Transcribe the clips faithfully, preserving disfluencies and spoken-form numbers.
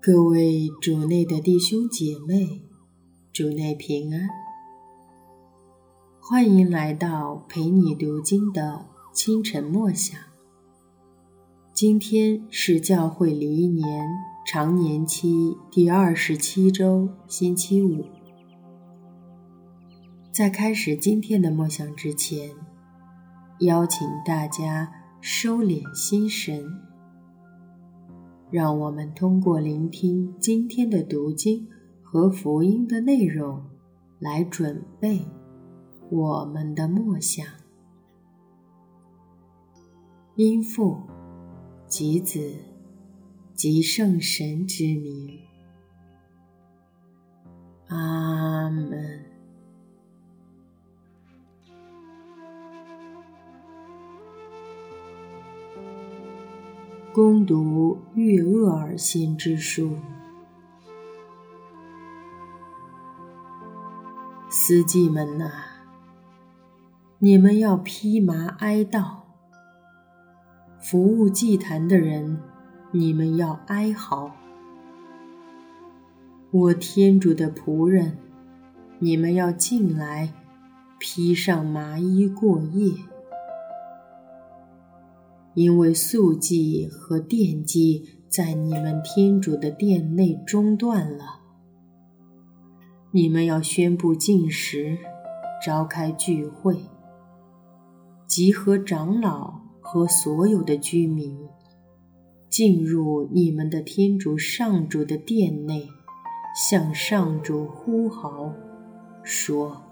各位主内的弟兄姐妹，主内平安，欢迎来到陪你读经的清晨默想。今天是教会历年常年期第二十七周星期五。在开始今天的默想之前，邀请大家收敛心神，让我们通过聆听今天的读经和福音的内容，来准备我们的默想。因父及子及圣神之名，阿们。恭读岳厄尔先知书。司祭们哪，你们要披麻哀悼；服务祭坛的人，你们要哀嚎。我天主的仆人，你们要进来，披上麻衣过夜。因为素祭和奠祭在你们天主的殿内中断了，你们要宣布禁食，召开聚会，集合长老和所有的居民，进入你们的天主上主的殿内，向上主呼号，说：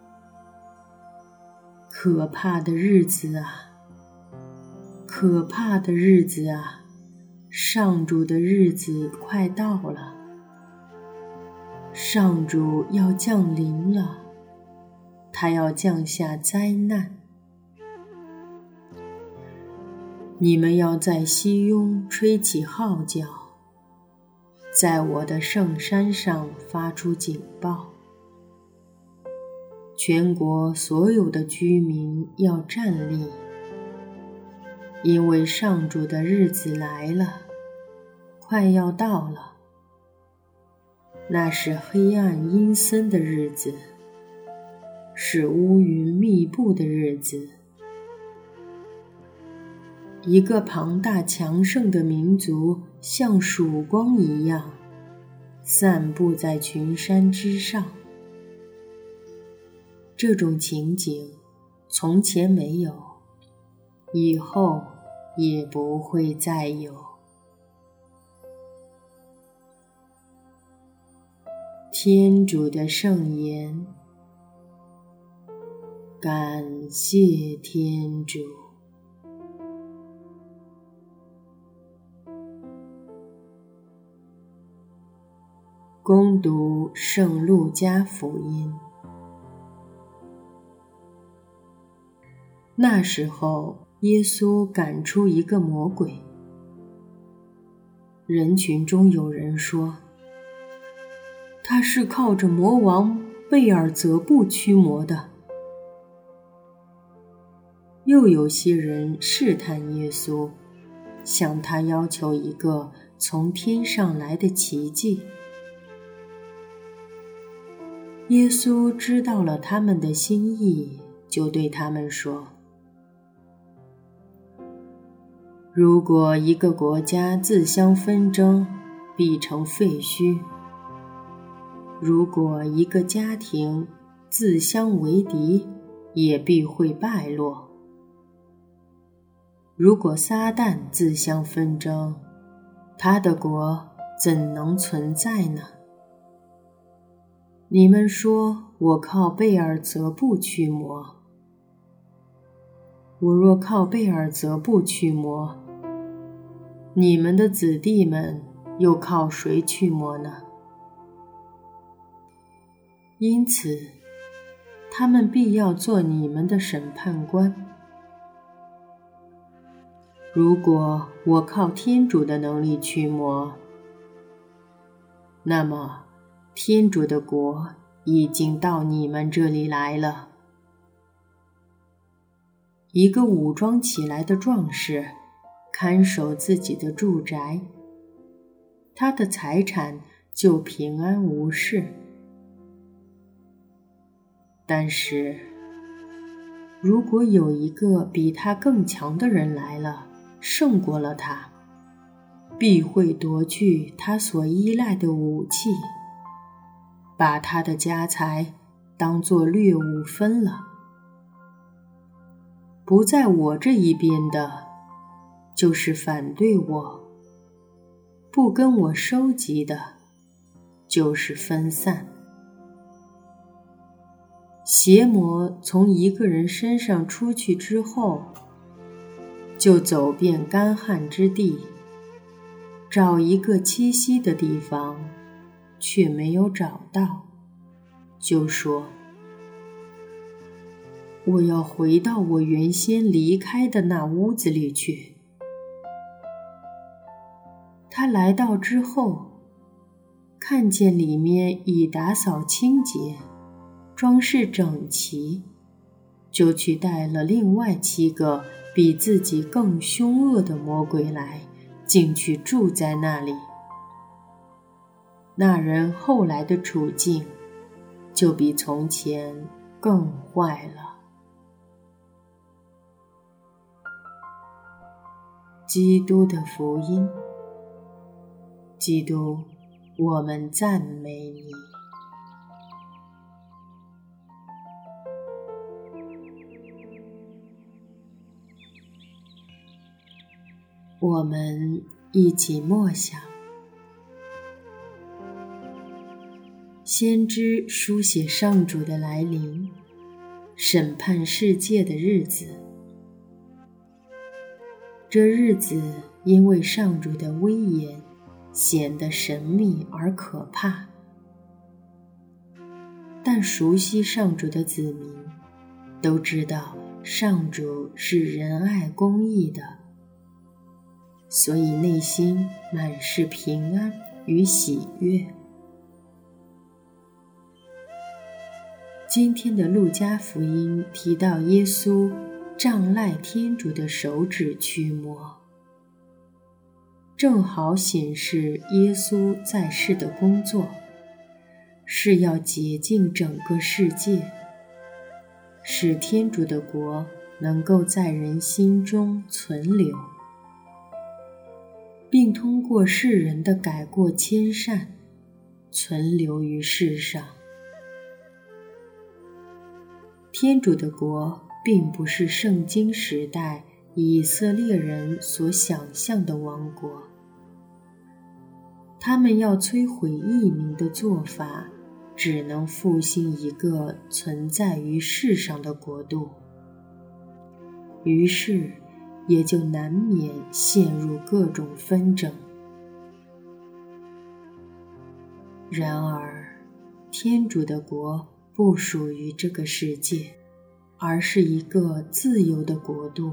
可怕的日子啊！可怕的日子啊！上主的日子快到了，上主要降临了，他要降下灾难。你们要在西雍吹起号角，在我的圣山上发出警报。全国所有的居民要站立，因为上主的日子来了，快要到了。那是黑暗阴森的日子，是乌云密布的日子。一个庞大强盛的民族像曙光一样散布在群山之上。这种情景从前没有，以后也不会再有。天主的圣言，感谢天主。恭读圣路加福音。那时候，耶稣赶出一个魔鬼。人群中有人说，他是靠着魔王贝尔泽布驱魔的。又有些人试探耶稣，向他要求一个从天上来的奇迹。耶稣知道了他们的心意，就对他们说，如果一个国家自相纷争，必成废墟；如果一个家庭自相为敌，也必会败落。如果撒旦自相纷争，他的国怎能存在呢？你们说我靠贝尔泽布驱魔，我若靠贝尔泽布驱魔，你们的子弟们又靠谁驱魔呢？因此，他们必要做你们的审判官。如果我靠天主的能力驱魔，那么天主的国已经到你们这里来了。一个武装起来的壮士看守自己的住宅， 他的财产就平安无事。但是，如果有一个比他更强的人来了，胜过了他，必会夺去他所依赖的武器，把他的家财当作掠物分了。不在我这一边的，就是反对我；不跟我收集的，就是分散。邪魔从一个人身上出去之后，就走遍干旱之地，找一个栖息的地方，却没有找到，就说：我要回到我原先离开的那屋子里去。他来到之后，看见里面已打扫清洁，装饰整齐，就去带了另外七个比自己更凶恶的魔鬼来，进去住在那里。那人后来的处境就比从前更坏了。基督的福音。基督，我们赞美你。我们一起默想。先知书写上主的来临，审判世界的日子。这日子因为上主的威严显得神秘而可怕，但熟悉上主的子民都知道上主是仁爱公义的，所以内心满是平安与喜悦。今天的路加福音提到耶稣仗赖天主的手指驱魔，正好显示耶稣在世的工作是要洁净整个世界，使天主的国能够在人心中存留，并通过世人的改过迁善存留于世上。天主的国并不是圣经时代以色列人所想象的王国，他们要摧毁异民的做法，只能复兴一个存在于世上的国度，于是也就难免陷入各种纷争。然而，天主的国不属于这个世界，而是一个自由的国度。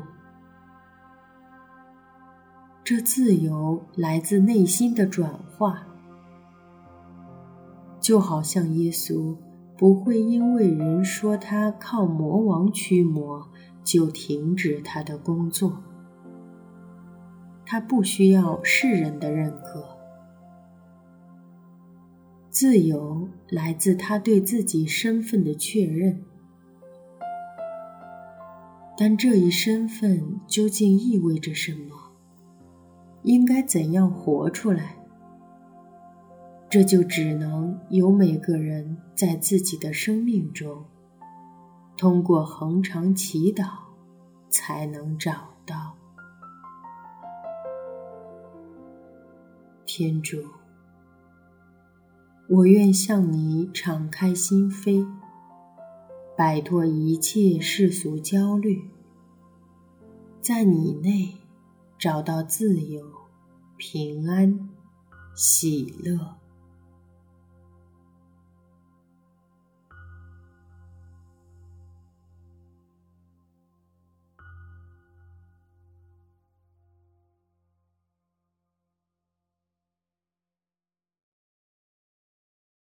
这自由来自内心的转化，就好像耶稣不会因为人说他靠魔王驱魔就停止他的工作，他不需要世人的认可。自由来自他对自己身份的确认，但这一身份究竟意味着什么？应该怎样活出来？这就只能由每个人在自己的生命中，通过恒常祈祷才能找到。天主，我愿向你敞开心扉，摆脱一切世俗焦虑，在你内找到自由、平安、喜乐。